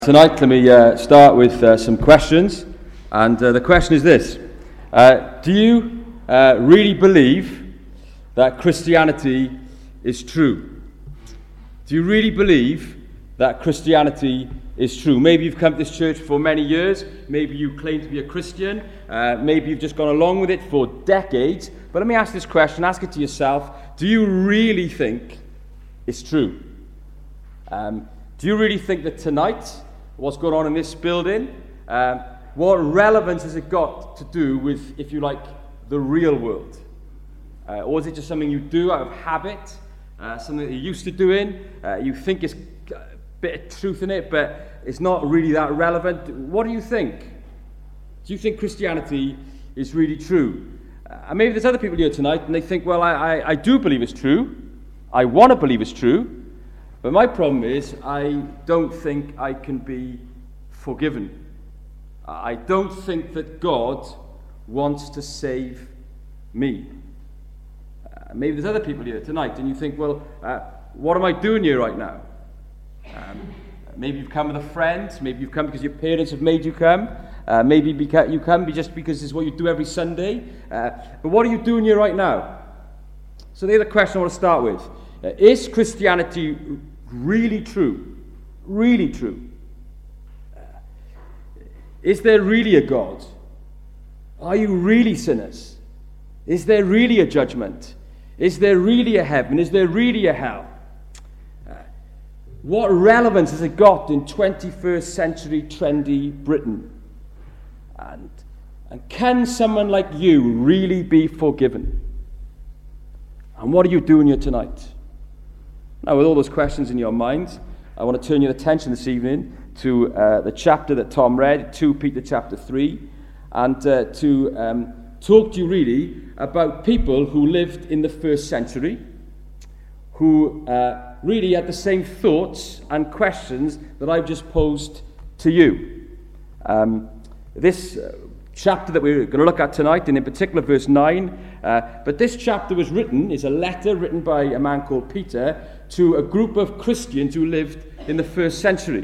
Tonight, let me start with some questions, and the question is this. Do you really believe that Christianity is true? Do you really believe that Christianity is true? Maybe you've come to this church for many years, maybe you claim to be a Christian, maybe you've just gone along with it for decades, but let me ask this question, ask it to yourself. Do you really think it's true? Do you really think that tonight, what's going on in this building, what relevance has it got to do with, if you like, the real world? Or is it just something you do out of habit, something that you're used to doing, you think it's a bit of truth in it, but it's not really that relevant? What do you think? Do you think Christianity is really true? And maybe there's other people here tonight, and they think, well, I do believe it's true, I want to believe it's true, but my problem is, I don't think I can be forgiven. I don't think that God wants to save me. Maybe there's other people here tonight, and you think, well, what am I doing here right now? Maybe you've come with a friend, maybe you've come because your parents have made you come, maybe you come just because it's what you do every Sunday. But what are you doing here right now? So there's the question I want to start with. Is Christianity really true? Really true? Is there really a God? Are you really sinners? Is there really a judgment? Is there really a heaven? Is there really a hell? What relevance has it got in 21st century trendy Britain? And can someone like you really be forgiven? And what are you doing here tonight? Now, with all those questions in your mind, I want to turn your attention this evening to the chapter that Tom read, 2 Peter chapter 3, and to talk to you really about people who lived in the first century, who really had the same thoughts and questions that I've just posed to you. This chapter that we're going to look at tonight, and in particular verse 9, but this chapter is a letter written by a man called Peter to a group of Christians who lived in the first century.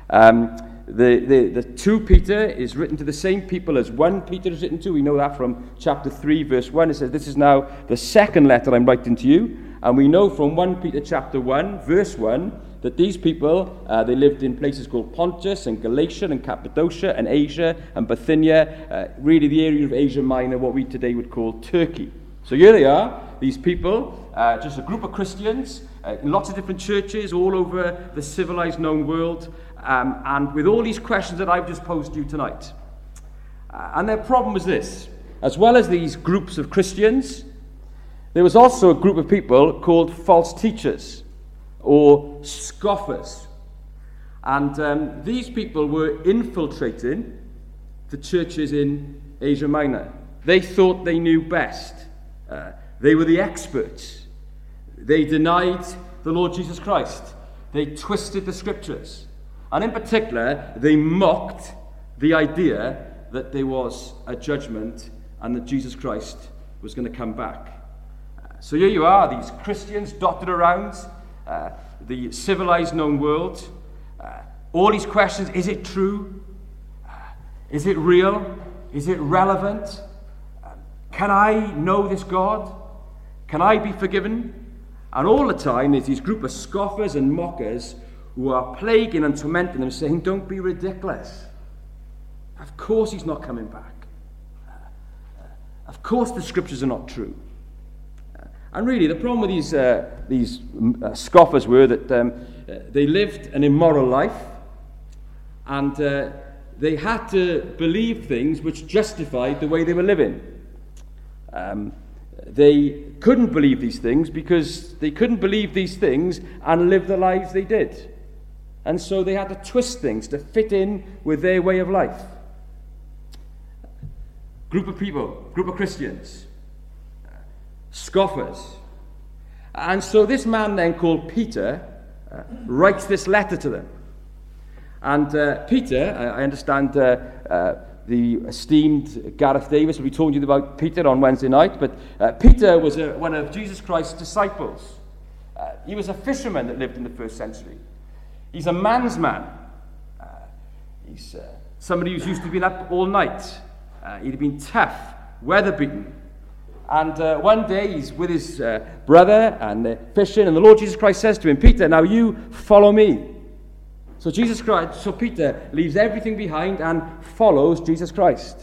The 2 Peter is written to the same people as 1 Peter is written to. We know that from chapter 3 verse 1. It says, this is now the second letter I'm writing to you. And we know from 1 Peter chapter 1 verse 1 that these people, they lived in places called Pontus and Galatia and Cappadocia and Asia and Bithynia, really the area of Asia Minor, what we today would call Turkey. So here they are, these people, just a group of Christians in lots of different churches all over the civilized known world, and with all these questions that I've just posed to you tonight. And their problem was this: as well as these groups of Christians, there was also a group of people called false teachers, or scoffers. And these people were infiltrating the churches in Asia Minor. They thought they knew best. They were the experts. They denied the Lord Jesus Christ. They twisted the scriptures. And in particular, they mocked the idea that there was a judgment and that Jesus Christ was going to come back. So here you are, these Christians dotted around the civilized known world. All these questions: is it true? Is it real? Is it relevant? Can I know this God? Can I be forgiven? And all the time there's these group of scoffers and mockers who are plaguing and tormenting them, saying, don't be ridiculous. Of course he's not coming back. Of course the scriptures are not true. And really, the problem with these scoffers were that they lived an immoral life, and they had to believe things which justified the way they were living. They couldn't believe these things because they couldn't believe these things and live the lives they did. And so they had to twist things to fit in with their way of life. Group of people, group of Christians, scoffers. And so this man then called Peter writes this letter to them. And Peter, I understand the esteemed Gareth Davis will be talking to you about Peter on Wednesday night, but Peter was one of Jesus Christ's disciples. He was a fisherman that lived in the first century. He's a man's man. He's somebody who's used to been up all night. He'd been tough, weather-beaten. And one day he's with his brother and they're fishing, and the Lord Jesus Christ says to him, Peter, now you follow me. So Peter leaves everything behind and follows Jesus Christ.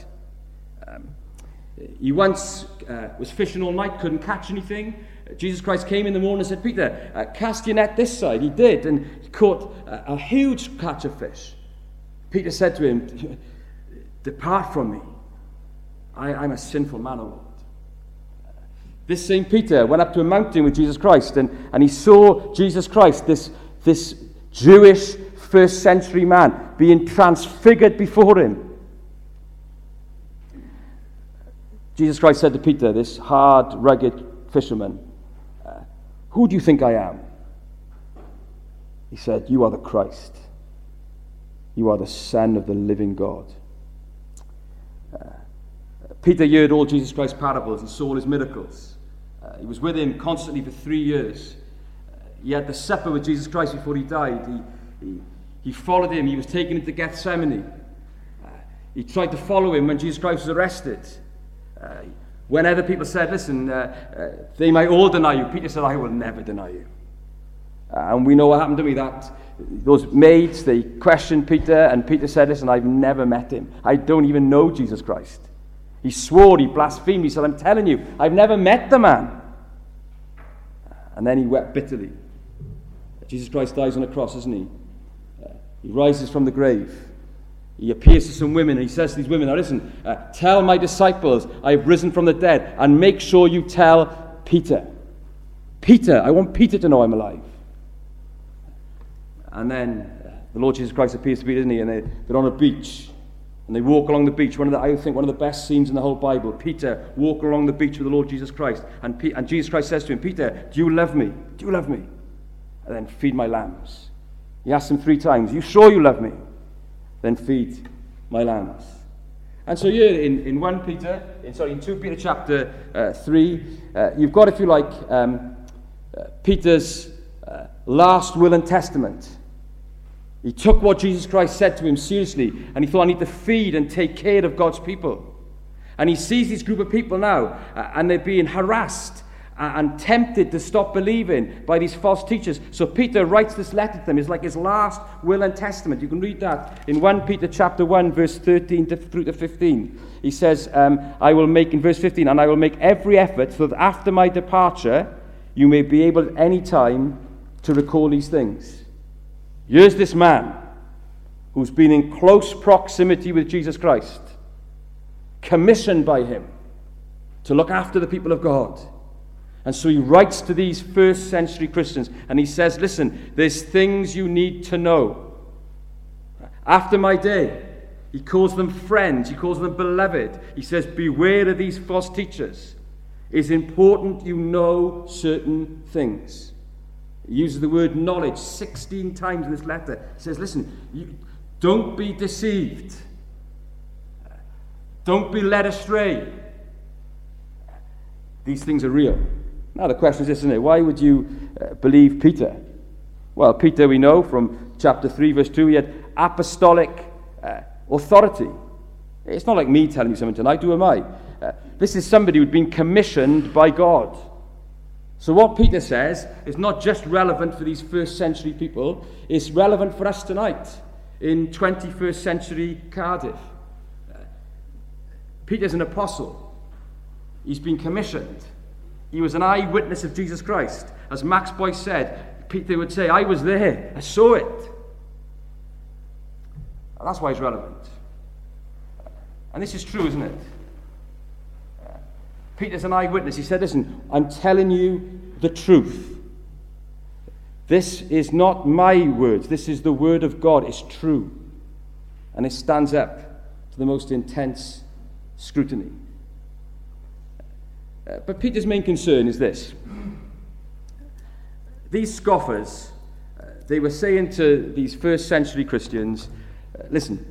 He once was fishing all night, couldn't catch anything. Jesus Christ came in the morning and said, Peter, cast your net this side. He did, and he caught a huge catch of fish. Peter said to him, depart from me. I'm a sinful man, O Lord. This same Peter went up to a mountain with Jesus Christ, and he saw Jesus Christ, this Jewish first century man, being transfigured before him. Jesus Christ said to Peter, this hard, rugged fisherman, who do you think I am? He said, you are the Christ. You are the Son of the living God. Peter heard all Jesus Christ's parables. He saw all his miracles. He was with him constantly for 3 years. He had the supper with Jesus Christ before he died. He followed him. He was taken into Gethsemane. He tried to follow him when Jesus Christ was arrested. When other people said, listen, they might all deny you, Peter said, I will never deny you. And we know what happened to me, that those maids, they questioned Peter, and Peter said, listen, I've never met him. I don't even know Jesus Christ. He swore, he blasphemed, he said, I'm telling you, I've never met the man. And then he wept bitterly. Jesus Christ dies on the cross, isn't he? He rises from the grave. He appears to some women, and he says to these women, now listen, tell my disciples I have risen from the dead, and make sure you tell Peter. Peter, I want Peter to know I'm alive. And then the Lord Jesus Christ appears to Peter, isn't he? And they're on a beach, and they walk along the beach. I think one of the best scenes in the whole Bible. Peter walking along the beach with the Lord Jesus Christ, and Jesus Christ says to him, Peter, do you love me? Do you love me? And then feed my lambs. He asks him 3 times, you sure you love me? Then feed my lambs. And so here in 2 Peter chapter 3, you've got, if you like, Peter's last will and testament. He took what Jesus Christ said to him seriously, and he thought, I need to feed and take care of God's people. And he sees this group of people now, and they're being harassed and tempted to stop believing by these false teachers. So Peter writes this letter to them. It's like his last will and testament. You can read that in 1 Peter chapter 1, verse 13 through to 15. He says, I will make, in verse 15, and I will make every effort so that after my departure, you may be able at any time to recall these things. Here's this man who's been in close proximity with Jesus Christ, commissioned by him to look after the people of God. And so he writes to these first century Christians, and he says, listen, there's things you need to know. After my day, he calls them friends, he calls them beloved. He says, beware of these false teachers. It's important you know certain things. He uses the word knowledge 16 times in this letter. He says, listen, don't be deceived. Don't be led astray. These things are real. Now the question is this, isn't it? Why would you believe Peter? Well, Peter, we know from chapter 3, verse 2, he had apostolic authority. It's not like me telling you something tonight, who am I? This is somebody who'd been commissioned by God. So what Peter says is not just relevant for these first century people, it's relevant for us tonight in 21st century Cardiff. Peter's an apostle. He's been commissioned. He was an eyewitness of Jesus Christ. As Max Boyce said, Peter would say, I was there, I saw it. And that's why it's relevant. And this is true, isn't it? Peter's an eyewitness. He said, listen, I'm telling you the truth. This is not my words. This is the word of God. It's true. And it stands up to the most intense scrutiny. But Peter's main concern is this. These scoffers, they were saying to these first century Christians, listen,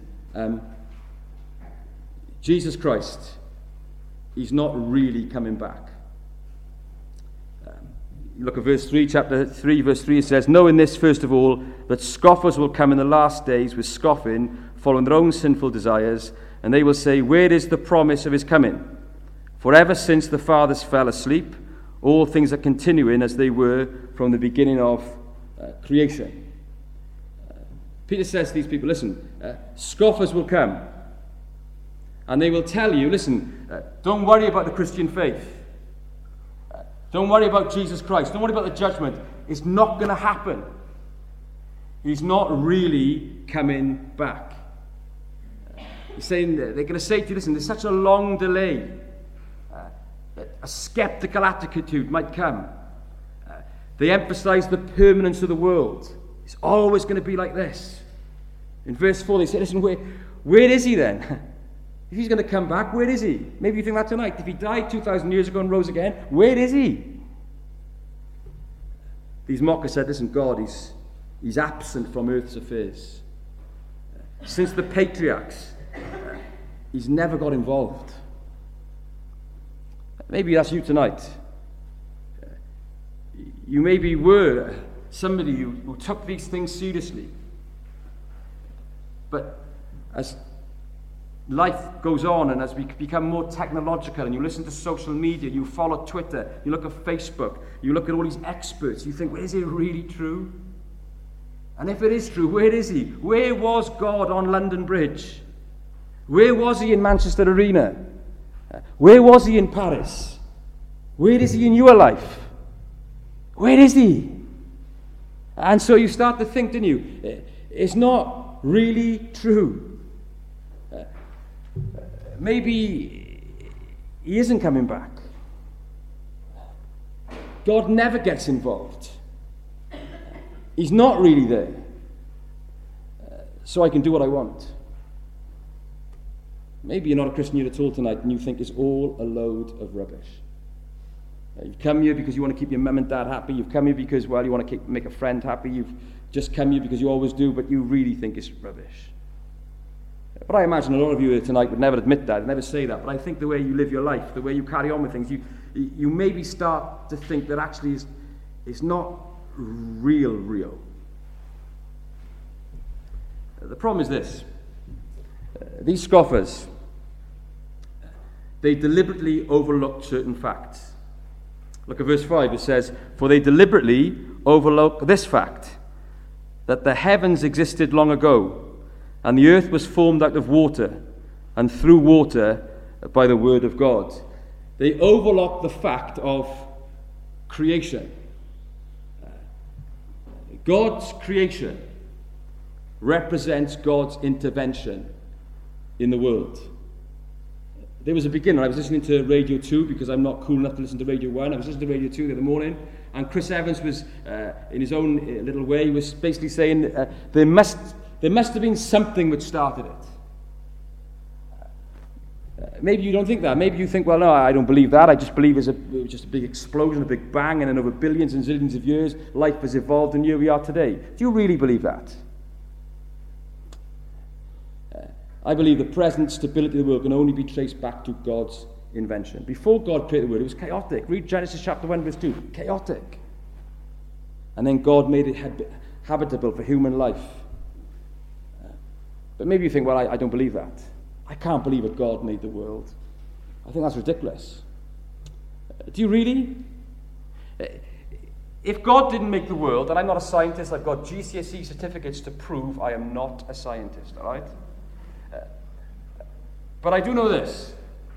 Jesus Christ, he's not really coming back. look at verse 3, chapter 3, verse 3, it says, knowing this, first of all, that scoffers will come in the last days with scoffing, following their own sinful desires, and they will say, where is the promise of his coming? For ever since the fathers fell asleep, all things are continuing as they were from the beginning of creation. Peter says to these people, listen, scoffers will come, and they will tell you, listen, don't worry about the Christian faith. Don't worry about Jesus Christ. Don't worry about the judgment. It's not going to happen. He's not really coming back. He's saying, they're going to say to you, listen, there's such a long delay. A skeptical attitude might come. They emphasize the permanence of the world. It's always going to be like this. In verse 4, they say, listen, where is he then? If he's going to come back, where is he? Maybe you think that tonight. If he died 2,000 years ago and rose again, where is he? These mockers said, listen, God, he's absent from earth's affairs. Since the patriarchs, he's never got involved. Maybe that's you tonight. You maybe were somebody who took these things seriously. But as life goes on and as we become more technological and you listen to social media, you follow Twitter, you look at Facebook, you look at all these experts, you think, well, is it really true? And if it is true, where is he? Where was God on London Bridge? Where was he in Manchester Arena? Where was he in Paris? Where is he in your life? Where is he? And so you start to think, don't you? It's not really true. Maybe he isn't coming back. God never gets involved. He's not really there. So I can do what I want. Maybe you're not a Christian here at all tonight and you think it's all a load of rubbish. You've come here because you want to keep your mum and dad happy. You've come here because, well, you want to make a friend happy. You've just come here because you always do, but you really think it's rubbish. But I imagine a lot of you here tonight would never admit that, never say that. But I think the way you live your life, the way you carry on with things, you maybe start to think that actually it's not real. The problem is this. These scoffers, they deliberately overlooked certain facts. Look at verse 5. It says, for they deliberately overlook this fact, that the heavens existed long ago, and the earth was formed out of water, and through water by the word of God. They overlook the fact of creation. God's creation represents God's intervention in the world. There was a beginner. I was listening to Radio 2 because I'm not cool enough to listen to Radio 1. I was listening to Radio 2 the other morning, and Chris Evans was, in his own little way, was basically saying there must have been something which started it. Maybe you don't think that. Maybe you think, well, no, I don't believe that. I just believe it was just a big explosion, a big bang, and then over billions and zillions of years, life has evolved, and here we are today. Do you really believe that? I believe the present stability of the world can only be traced back to God's invention. Before God created the world, it was chaotic. Read Genesis chapter 1, verse 2. Chaotic. And then God made it habitable for human life. But maybe you think, well, I don't believe that. I can't believe that God made the world. I think that's ridiculous. Do you really? If God didn't make the world, and I'm not a scientist, I've got GCSE certificates to prove I am not a scientist, all right? But I do know this,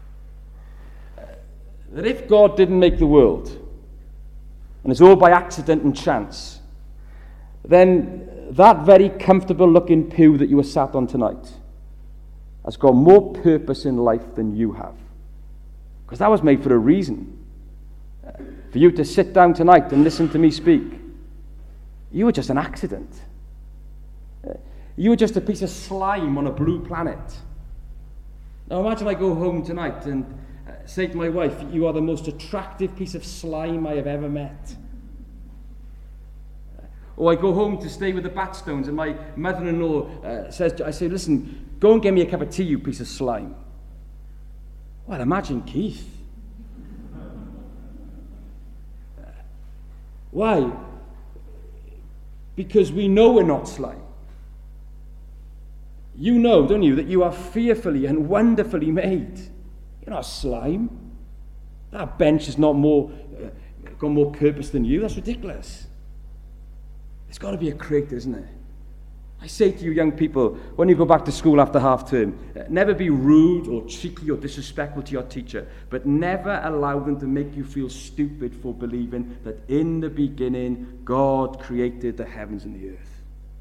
that if God didn't make the world, and it's all by accident and chance, then that very comfortable looking pew that you were sat on tonight has got more purpose in life than you have. Because that was made for a reason. For you to sit down tonight and listen to me speak. You were just an accident. You were just a piece of slime on a blue planet. Now imagine I go home tonight and say to my wife, you are the most attractive piece of slime I have ever met. Or I go home to stay with the Batstones and my mother-in-law says, I say, listen, go and get me a cup of tea, you piece of slime. Well, imagine Keith. Why? Because we know we're not slime. You know, don't you, that you are fearfully and wonderfully made. You're not slime. That bench has not got more purpose than you. That's ridiculous. There's got to be a creator, isn't there? I say to you young people, when you go back to school after half term, never be rude or cheeky or disrespectful to your teacher, but never allow them to make you feel stupid for believing that in the beginning God created the heavens and the earth.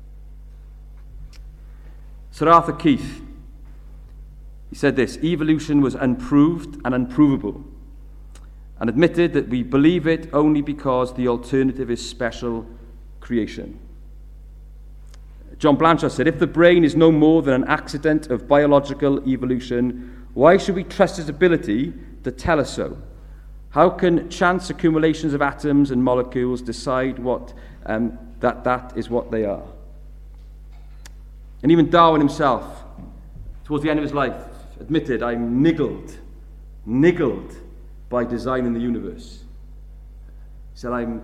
Sir Arthur Keith, he said this: evolution was unproved and unprovable, and admitted that we believe it only because the alternative is special creation. John Blanchard said, if the brain is no more than an accident of biological evolution, why should we trust its ability to tell us so? How can chance accumulations of atoms and molecules decide that is what they are? And even Darwin himself, towards the end of his life, admitted, I'm niggled by design in the universe. He said, I've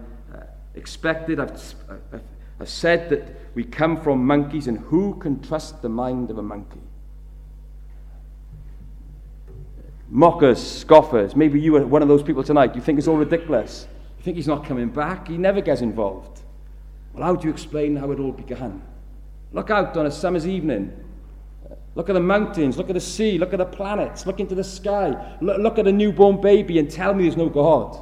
said that we come from monkeys, and who can trust the mind of a monkey? Mockers, scoffers, maybe you are one of those people tonight. You think it's all ridiculous. You think he's not coming back. He never gets involved. Well, how do you explain how it all began? Look out on a summer's evening. Look at the mountains, look at the sea, look at the planets, look into the sky. Look at a newborn baby and tell me there's no God.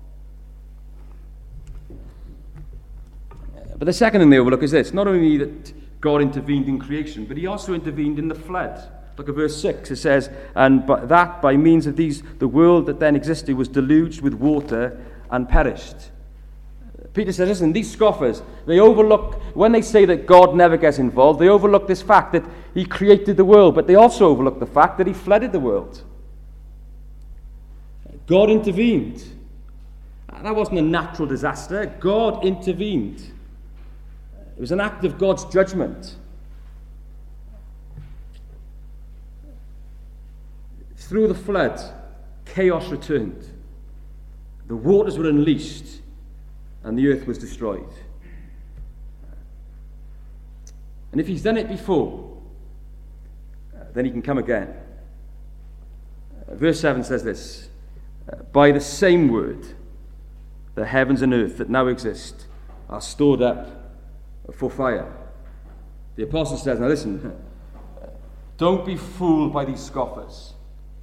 But the second thing they overlook is this: not only that God intervened in creation, but he also intervened in the flood. Look at verse 6. It says, and by means of these, the world that then existed was deluged with water and perished. Peter says, listen, these scoffers, they overlook, when they say that God never gets involved, they overlook this fact that he created the world, but they also overlook the fact that he flooded the world. God intervened. That wasn't a natural disaster. God intervened. It was an act of God's judgment. Through the flood, chaos returned. The waters were unleashed, and the earth was destroyed. And if he's done it before, then he can come again. Verse 7 says this: by the same word, the heavens and earth that now exist are stored up for fire. The apostle says, now listen, don't be fooled by these scoffers.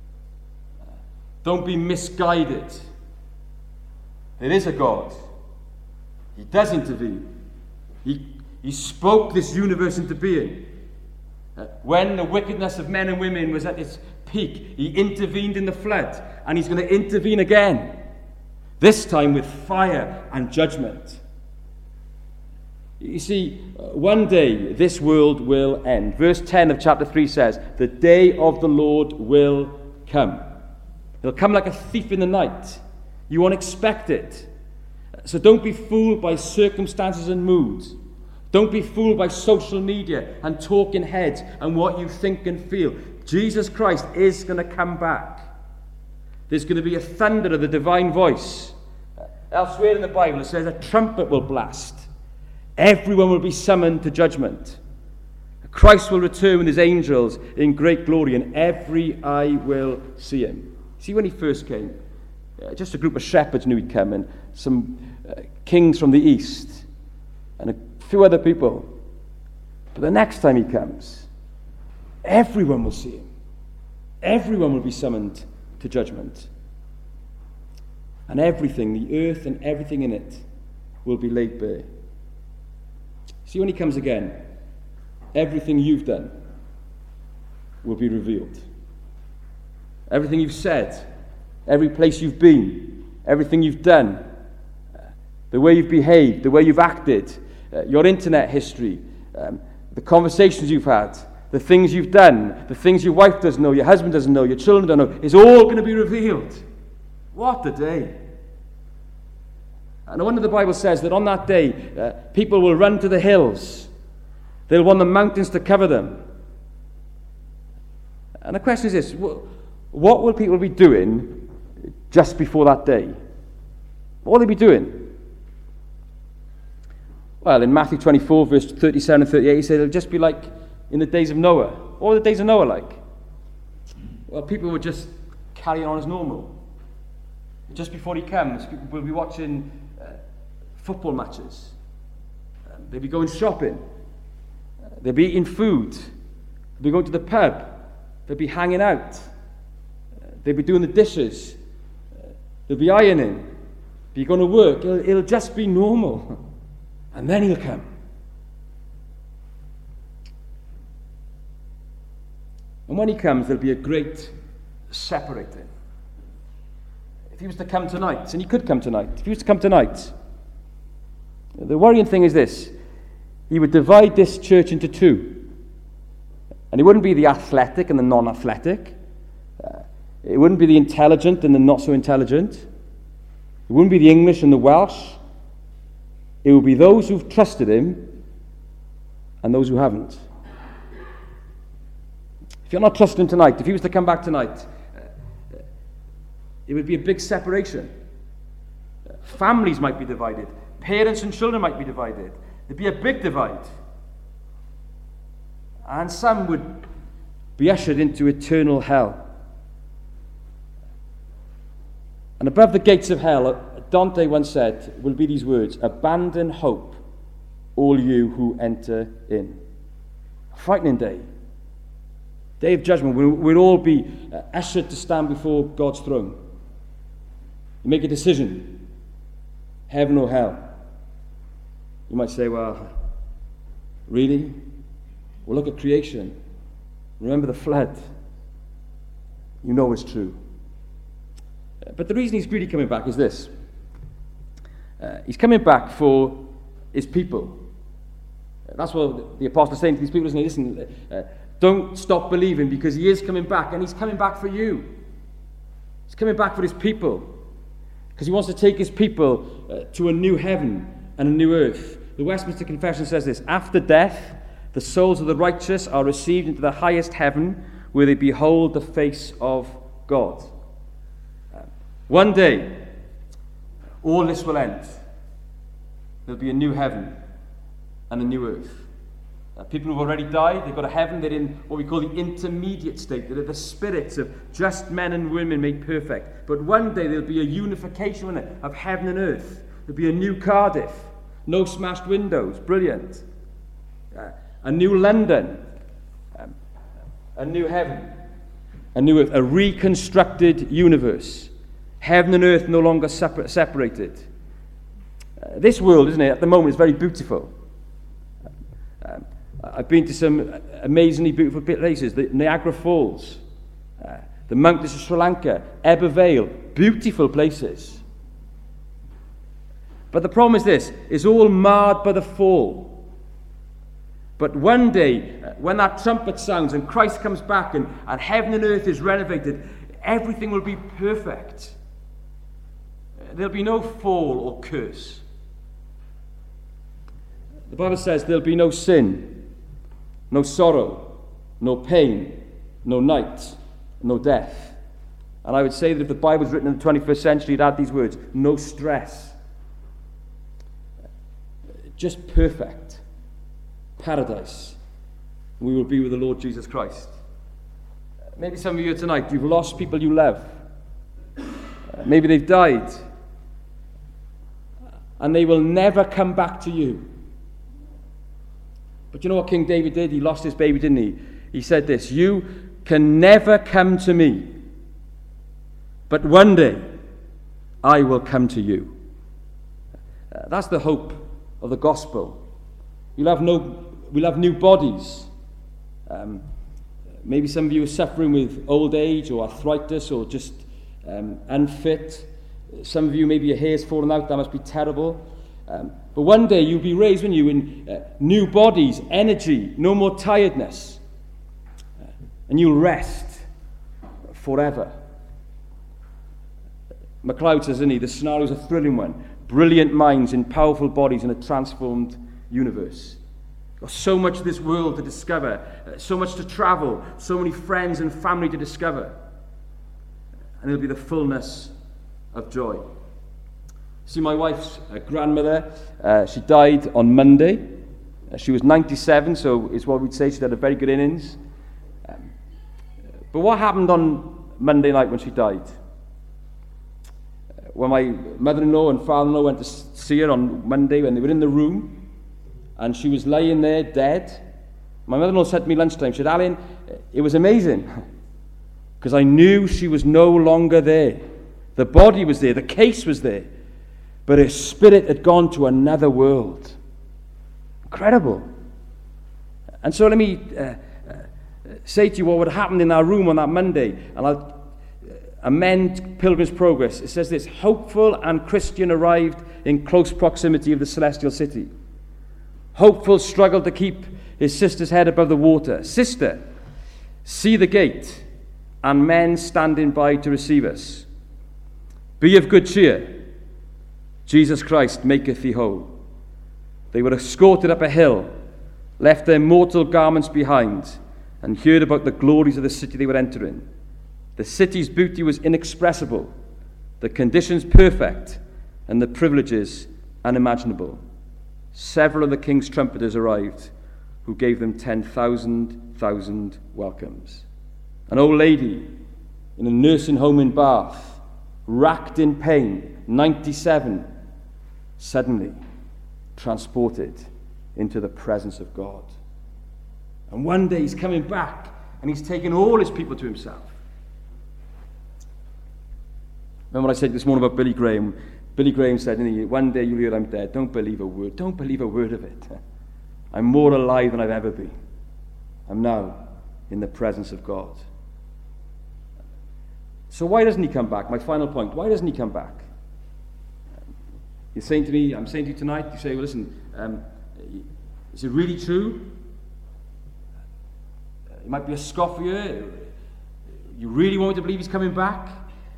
Don't be misguided. There is a God. He does intervene. He spoke this universe into being. When the wickedness of men and women was at its peak, he intervened in the flood, and he's going to intervene again, this time with fire and judgment. You see, one day this world will end. Verse 10 of chapter 3 says, the day of the Lord will come. It'll come like a thief in the night. You won't expect it. So don't be fooled by circumstances and moods. Don't be fooled by social media and talking heads and what you think and feel. Jesus Christ is going to come back. There's going to be a thunder of the divine voice. Elsewhere in the Bible it says a trumpet will blast. Everyone will be summoned to judgment. Christ will return with his angels in great glory, and every eye will see him. See, when he first came, just a group of shepherds knew he'd come, and some kings from the east, and a few other people. But the next time he comes, everyone will see him. Everyone will be summoned to judgment. And everything, the earth and everything in it, will be laid bare. See, when he comes again, everything you've done will be revealed. Everything you've said, every place you've been, everything you've done, the way you've behaved, the way you've acted, your internet history, the conversations you've had, the things you've done, the things your wife doesn't know, your husband doesn't know, your children don't know, is all going to be revealed. What a day. And no wonder the Bible says that on that day, people will run to the hills. They'll want the mountains to cover them. And the question is this: what will people be doing just before that day? What will they be doing? Well, in Matthew 24, verse 37 and 38, he said it'll just be like in the days of Noah. What were the days of Noah like? Well, people would just carry on as normal. Just before he comes, people will be watching football matches. They'll be going shopping. They'll be eating food. They'll be going to the pub. They'll be hanging out. They'll be doing the dishes. They'll be ironing. Be going to work. It'll just be normal. And then he'll come. And when he comes, there'll be a great separating. If he was to come tonight, and he could come tonight, if he was to come tonight, the worrying thing is this: he would divide this church into two. And it wouldn't be the athletic and the non-athletic. It wouldn't be the intelligent and the not so intelligent. It wouldn't be the English and the Welsh. It would be those who've trusted him and those who haven't. If you're not trusting him tonight, if he was to come back tonight, it would be a big separation. Families might be divided. Parents and children might be divided. There'd be a big divide. And some would be ushered into eternal hell. And above the gates of hell, Dante once said, will be these words: "Abandon hope, all you who enter in." A frightening day. Day of judgment. We'll all be ushered to stand before God's throne. You make a decision: heaven or hell. You might say, well, really? Well, look at creation. Remember the flood. You know it's true. But the reason he's really coming back is this. He's coming back for his people. That's what the apostle is saying to these people, isn't he? Listen, don't stop believing, because he is coming back, and he's coming back for you. He's coming back for his people, because he wants to take his people to a new heaven and a new earth. The Westminster Confession says this: after death, the souls of the righteous are received into the highest heaven, where they behold the face of God. One day, all this will end. There'll be a new heaven and a new earth. People who've already died, they've got a heaven. They're in what we call the intermediate state. They're the spirits of just men and women made perfect. But one day there'll be a unification of heaven and earth. There'll be a new Cardiff. No smashed windows. Brilliant. A new London. A new heaven. A new earth. A reconstructed universe. Heaven and earth no longer separated. This world, isn't it, at the moment is very beautiful. I've been to some amazingly beautiful places. The Niagara Falls, the mountains of Sri Lanka, Ebbw Vale, beautiful places. But the problem is this: it's all marred by the fall. But one day, when that trumpet sounds and Christ comes back and heaven and earth is renovated, everything will be perfect. There'll be no fall or curse. The Bible says there'll be no sin, no sorrow, no pain, no night, no death. And I would say that if the Bible was written in the 21st century, it'd add these words: no stress. Just perfect. Paradise. We will be with the Lord Jesus Christ. Maybe some of you tonight, you've lost people you love. Maybe they've died. And they will never come back to you. But you know what King David did? He lost his baby, didn't he? He said this: you can never come to me, but one day I will come to you. That's the hope of the gospel. We'll have new bodies. Maybe some of you are suffering with old age or arthritis or just unfit. Some of you, maybe your hair's fallen out. That must be terrible. But one day you'll be raised, when you in new bodies, energy, no more tiredness, and you'll rest forever. MacLeod says, isn't he, the scenario's a thrilling one. Brilliant minds in powerful bodies in a transformed universe. Got so much of this world to discover, so much to travel, so many friends and family to discover, and it'll be the fullness of joy. See, my wife's grandmother, she died on Monday. She was 97, so it's what we'd say she'd had a very good innings. But what happened on Monday night when she died? When my mother-in-law and father-in-law went to see her on Monday, when they were in the room, and she was laying there dead, my mother-in-law said to me lunchtime, she said, Alan, it was amazing, because I knew she was no longer there. The body was there, the case was there, but her spirit had gone to another world. Incredible. And so let me say to you what would happen in our room on that Monday, and I'll amend Pilgrim's Progress. It says this: Hopeful and Christian arrived in close proximity of the celestial city. Hopeful struggled to keep his sister's head above the water. Sister, see the gate, and men standing by to receive us. Be of good cheer. Jesus Christ maketh thee whole. They were escorted up a hill, left their mortal garments behind, and heard about the glories of the city they were entering. The city's beauty was inexpressible, the conditions perfect, and the privileges unimaginable. Several of the king's trumpeters arrived, who gave them 10,000 welcomes. An old lady in a nursing home in Bath, racked in pain, 97, suddenly transported into the presence of God. And one day he's coming back and he's taking all his people to himself. Remember what I said this morning about Billy Graham? Billy Graham said, one day you'll hear I'm dead. Don't believe a word. Don't believe a word of it. I'm more alive than I've ever been. I'm now in the presence of God. So why doesn't he come back? My final point, why doesn't he come back? You're saying to me, I'm saying to you tonight, you say, well, listen, is it really true? It might be a scoff for you. You really want me to believe he's coming back?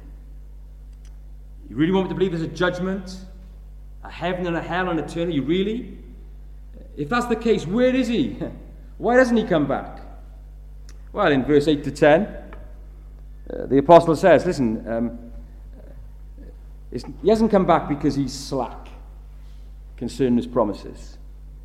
You really want me to believe there's a judgment, a heaven and a hell and eternity? You really? If that's the case, where is he? Why doesn't he come back? Well, in verse 8 to 10, the apostle says, listen, he hasn't come back because he's slack concerning his promises.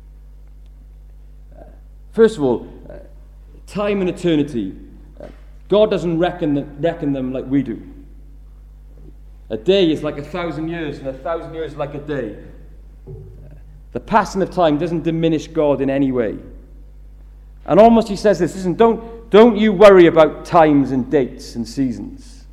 First of all, time and eternity, God doesn't reckon them like we do. A day is like 1,000 years, and 1,000 years is like a day. The passing of time doesn't diminish God in any way. And almost he says this, listen, don't you worry about times and dates and seasons.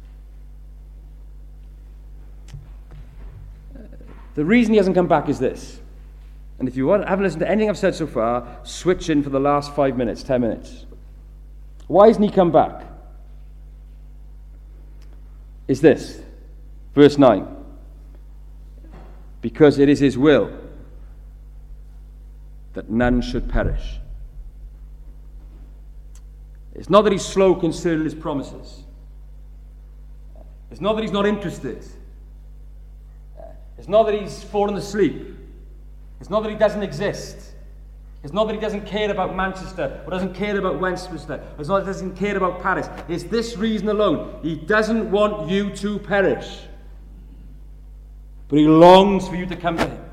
The reason he hasn't come back is this. And if you haven't listened to anything I've said so far, switch in for the last 5 minutes, 10 minutes. Why hasn't he come back? Is this. Verse 9. Because it is his will that none should perish. It's not that he's slow concerning his promises. It's not that he's not interested. It's not that he's fallen asleep. It's not that he doesn't exist. It's not that he doesn't care about Manchester or doesn't care about Westminster. It's not that he doesn't care about Paris. It's this reason alone. He doesn't want you to perish. But he longs for you to come to him.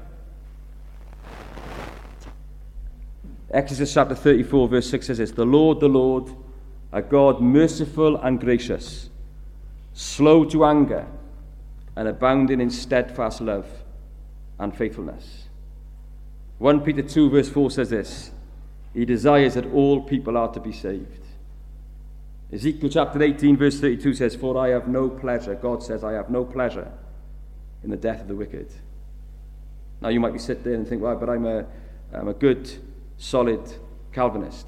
Exodus chapter 34 verse 6 says this: the Lord, a God merciful and gracious, slow to anger, and abounding in steadfast love and faithfulness. 1 Peter 2 verse 4 says this: he desires that all people are to be saved. Ezekiel chapter 18 verse 32 says, for I have no pleasure, God says, I have no pleasure in the death of the wicked. Now you might be sitting there and think, well, but I'm a good, solid Calvinist.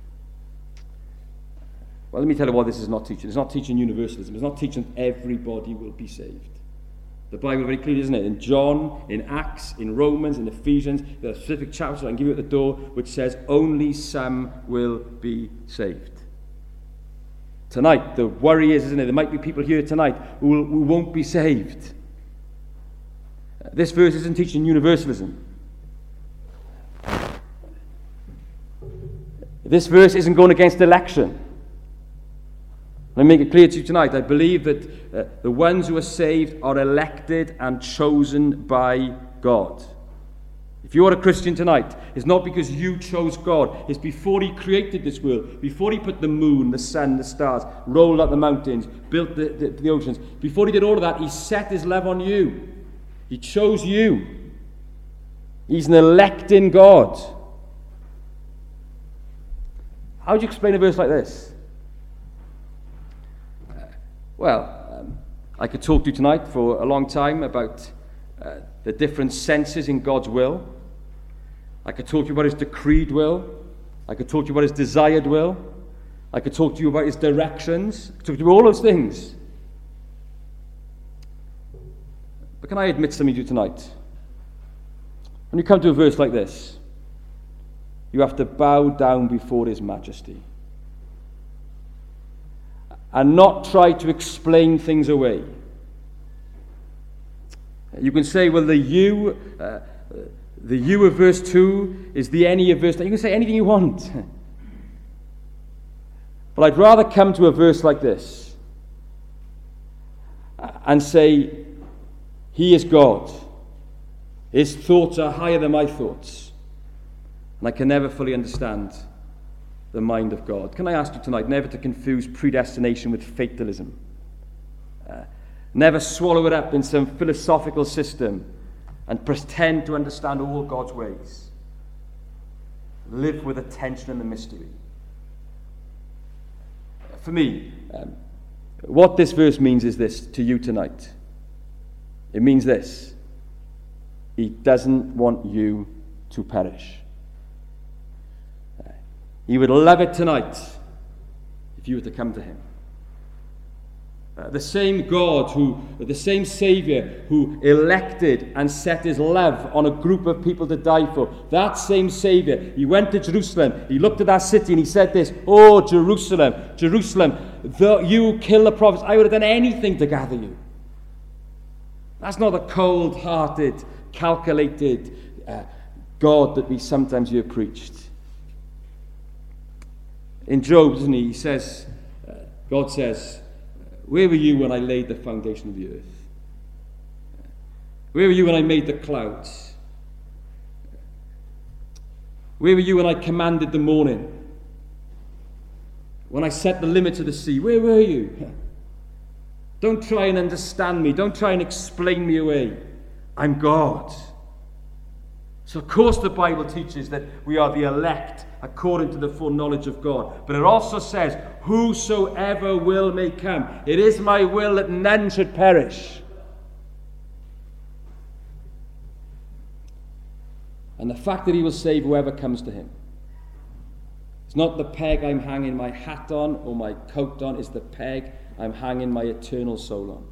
Well, let me tell you what this is not teaching. It's not teaching universalism. It's not teaching everybody will be saved. The Bible very clearly, isn't it? In John, in Acts, in Romans, in Ephesians, there are specific chapters I can give you at the door which says only some will be saved. Tonight, the worry is, isn't it? There might be people here tonight who won't be saved. This verse isn't teaching universalism. This verse isn't going against election. Let me make it clear to you tonight, I believe that the ones who are saved are elected and chosen by God. If you are a Christian tonight, it's not because you chose God. It's before he created this world, before he put the moon, the sun, the stars, rolled up the mountains, built the oceans. Before he did all of that, he set his love on you. He chose you. He's an electing God. How would you explain a verse like this? I could talk to you tonight for a long time about the different senses in God's will. I could talk to you about his decreed will. I could talk to you about his desired will. I could talk to you about his directions. I could talk to you about all those things. But can I admit something to you tonight? When you come to a verse like this, you have to bow down before his majesty and not try to explain things away. You can say, well, the you of verse 2 is the any of verse 9. You can say anything you want. But I'd rather come to a verse like this and say, he is God. His thoughts are higher than my thoughts. And I can never fully understand the mind of God. Can I ask you tonight never to confuse predestination with fatalism? Never swallow it up in some philosophical system and pretend to understand all God's ways. Live with attention and the mystery. For me, what this verse means is this to you tonight. It means this: he doesn't want you to perish. He would love it tonight if you were to come to him. The same God, the same Saviour who elected and set his love on a group of people to die for, that same Saviour, he went to Jerusalem, he looked at that city and he said this, "Oh, Jerusalem, Jerusalem, though you kill the prophets, I would have done anything to gather you." That's not the cold-hearted, calculated God that we sometimes hear preached. In Job, doesn't he says, God says, "Where were you when I laid the foundation of the earth? Where were you when I made the clouds? Where were you when I commanded the morning? When I set the limits of the sea? Where were you? Don't try and understand me. Don't try and explain me away. I'm God." So of course the Bible teaches that we are the elect according to the full knowledge of God. But it also says, "Whosoever will may come." It is my will that none should perish. And the fact that he will save whoever comes to him. It's not the peg I'm hanging my hat on or my coat on. It's the peg I'm hanging my eternal soul on.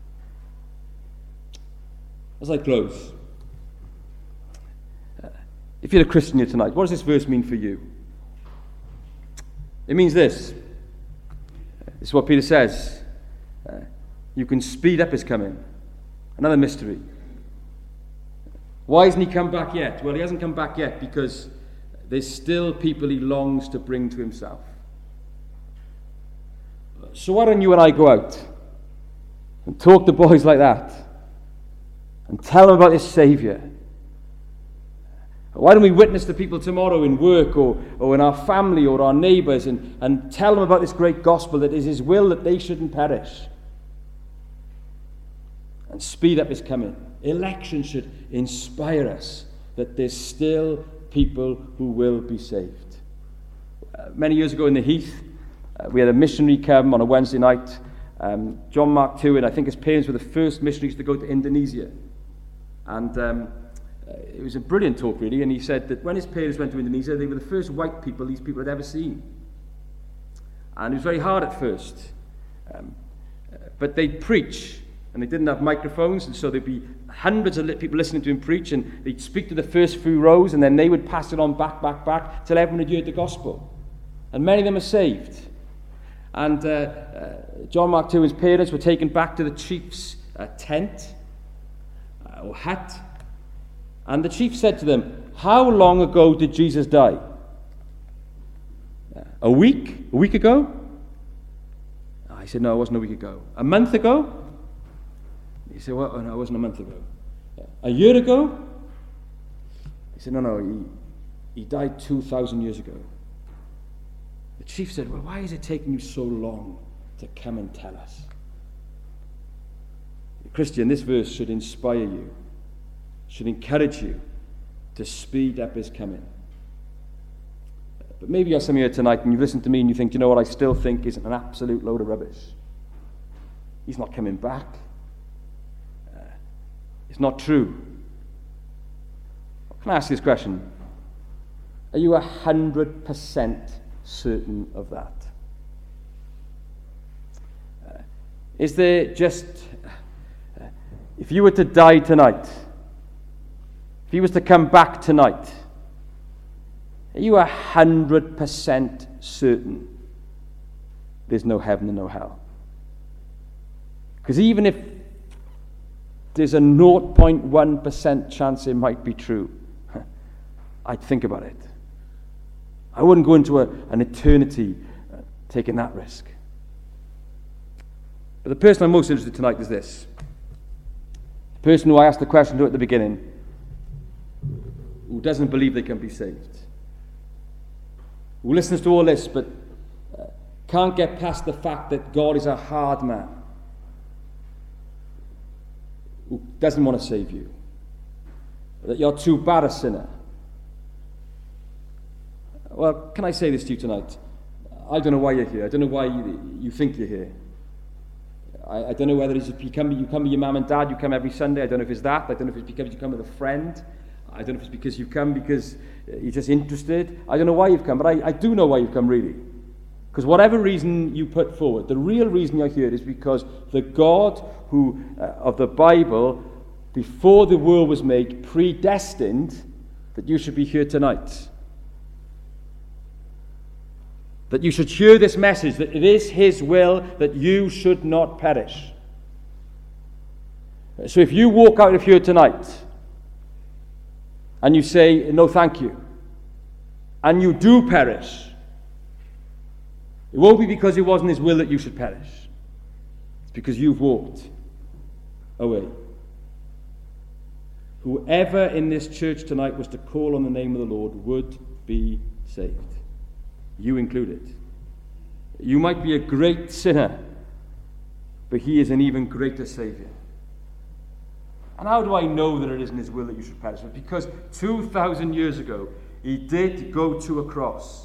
As I close, if you're a Christian here tonight, what does this verse mean for you? It means this. This is what Peter says. You can speed up his coming. Another mystery. Why hasn't he come back yet? Well, he hasn't come back yet because there's still people he longs to bring to himself. So why don't you and I go out and talk to boys like that and tell them about this Saviour? Why don't we witness to people tomorrow in work or in our family or our neighbours and tell them about this great gospel that is his will that they shouldn't perish? And speed up his coming. Election should inspire us that there's still people who will be saved. Many years ago in the Heath, we had a missionary come on a Wednesday night. John Mark Tywin, I think his parents were the first missionaries to go to Indonesia. And it was a brilliant talk, really, and he said that when his parents went to Indonesia, they were the first white people these people had ever seen. And it was very hard at first. But they'd preach, and they didn't have microphones, and so there'd be hundreds of people listening to him preach, and they'd speak to the first few rows, and then they would pass it on back, till everyone had heard the gospel. And many of them are saved. And John Mark Tywin's parents were taken back to the chief's tent, or hut, and the chief said to them, "How long ago did Jesus die?" A week? A week ago? I said, no, it wasn't a week ago. A month ago? He said, well, no, it wasn't a month ago. A year ago? He said, no, he died 2,000 years ago. The chief said, well, why is it taking you so long to come and tell us? Christian, this verse should inspire you, should encourage you to speed up his coming. But maybe you're some here tonight and you've listened to me and you think, you know what, I still think is an absolute load of rubbish. He's not coming back. It's not true. Can I ask you this question? Are you 100% certain of that? Is there just... if you were to die tonight, if he was to come back tonight, are you 100% certain there's no heaven and no hell? Because even if there's a 0.1% chance it might be true, I'd think about it. I wouldn't go into an eternity taking that risk. But the person I'm most interested in tonight is this. The person who I asked the question to at the beginning, who doesn't believe they can be saved, who listens to all this but can't get past the fact that God is a hard man, who doesn't want to save you, that you're too bad a sinner. Well, can I say this to you tonight? I don't know why you're here. I don't know why you think you're here. I don't know whether it's you come with your mum and dad, you come every Sunday. I don't know if it's that. I don't know if it's because you come with a friend. I don't know if it's because you've come because you're just interested. I don't know why you've come, but I do know why you've come, really. Because whatever reason you put forward, the real reason you're here is because the God who of the Bible, before the world was made, predestined that you should be here tonight. That you should hear this message, that it is his will that you should not perish. So if you walk out of here tonight and you say, no thank you, and you do perish, it won't be because it wasn't his will that you should perish. It's because you've walked away. Whoever in this church tonight was to call on the name of the Lord would be saved. You included. You might be a great sinner, but he is an even greater Savior. And how do I know that it isn't his will that you should perish? Because 2,000 years ago, he did go to a cross.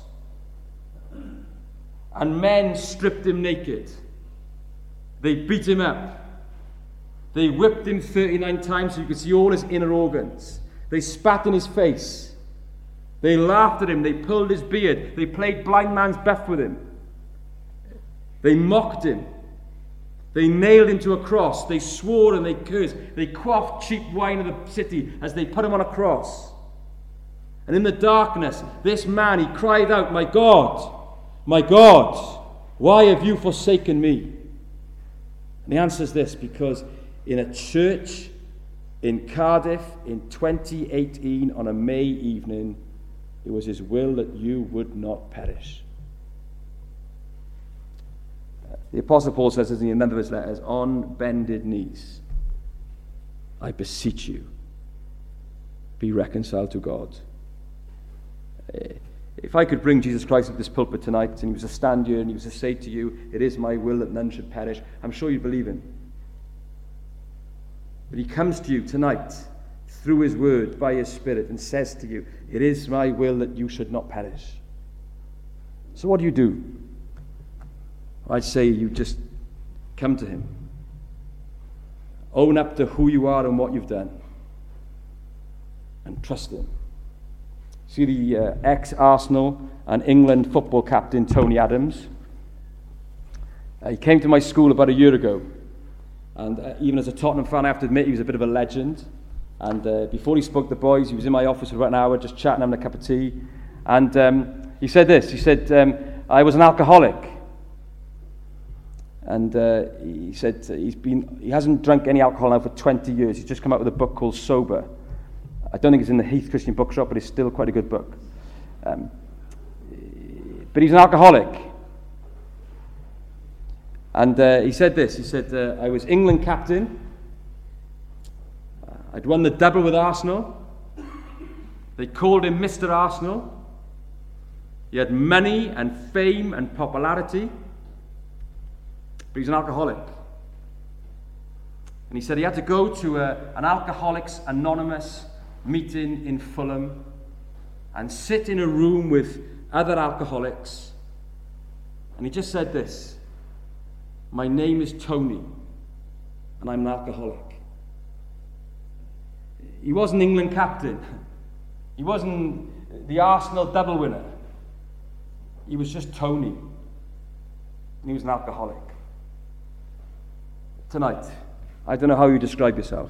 And men stripped him naked. They beat him up. They whipped him 39 times so you could see all his inner organs. They spat in his face. They laughed at him. They pulled his beard. They played blind man's buff with him. They mocked him. They nailed him to a cross. They swore and they cursed. They quaffed cheap wine of the city as they put him on a cross. And in the darkness, this man, he cried out, my God, why have you forsaken me? And the answer is this, because in a church in Cardiff in 2018 on a May evening, it was his will that you would not perish. The Apostle Paul says in another of his letters, on bended knees, I beseech you, be reconciled to God. If I could bring Jesus Christ into this pulpit tonight and he was to stand here and he was to say to you, it is my will that none should perish, I'm sure you'd believe him. But he comes to you tonight through his word, by his Spirit, and says to you, it is my will that you should not perish. So what do? I'd say you just come to him. Own up to who you are and what you've done. And trust him. See the ex-Arsenal and England football captain, Tony Adams. He came to my school about a year ago. And even as a Tottenham fan, I have to admit, he was a bit of a legend. And before he spoke to the boys, he was in my office for about an hour, just chatting, having a cup of tea. And he said this. He said, I was an alcoholic. And he said he hasn't drunk any alcohol now for 20 years. He's just come out with a book called Sober. I don't think it's in the Heath Christian Bookshop, but it's still quite a good book. But he's an alcoholic. And he said this. He said, I was England captain. I'd won the double with Arsenal. They called him Mr. Arsenal. He had money and fame and popularity. But he's an alcoholic. And he said he had to go to an Alcoholics Anonymous meeting in Fulham and sit in a room with other alcoholics. And he just said this: my name is Tony, and I'm an alcoholic. He wasn't England captain. He wasn't the Arsenal double winner. He was just Tony, and he was an alcoholic. Tonight, I don't know how you describe yourself.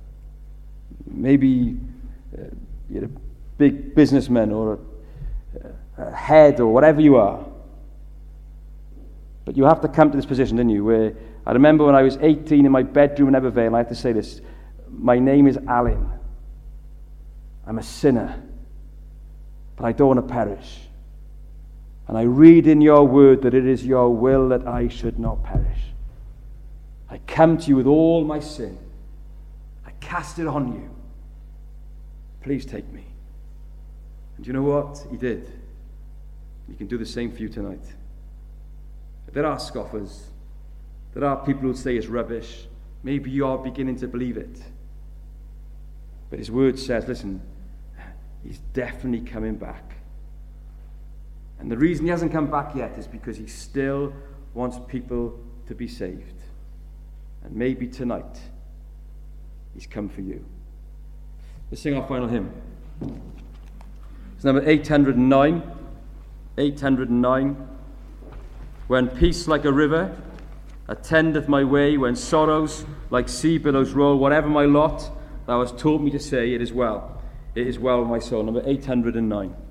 Maybe you're a big businessman or a head or whatever you are. But you have to come to this position, didn't you? Where I remember when I was 18 in my bedroom in Evervale, and I had to say this: my name is Alan. I'm a sinner, but I don't want to perish. And I read in your word that it is your will that I should not perish. I come to you with all my sin. I cast it on you. Please take me. And you know what? He did. He can do the same for you tonight. There are scoffers. There are people who say it's rubbish. Maybe you are beginning to believe it. But his word says, listen, he's definitely coming back. And the reason he hasn't come back yet is because he still wants people to be saved. And maybe tonight, he's come for you. Let's sing our final hymn. It's number 809. 809. When peace like a river attendeth my way, when sorrows like sea billows roll, whatever my lot, thou hast taught me to say, it is well. It is well with my soul. Number 809.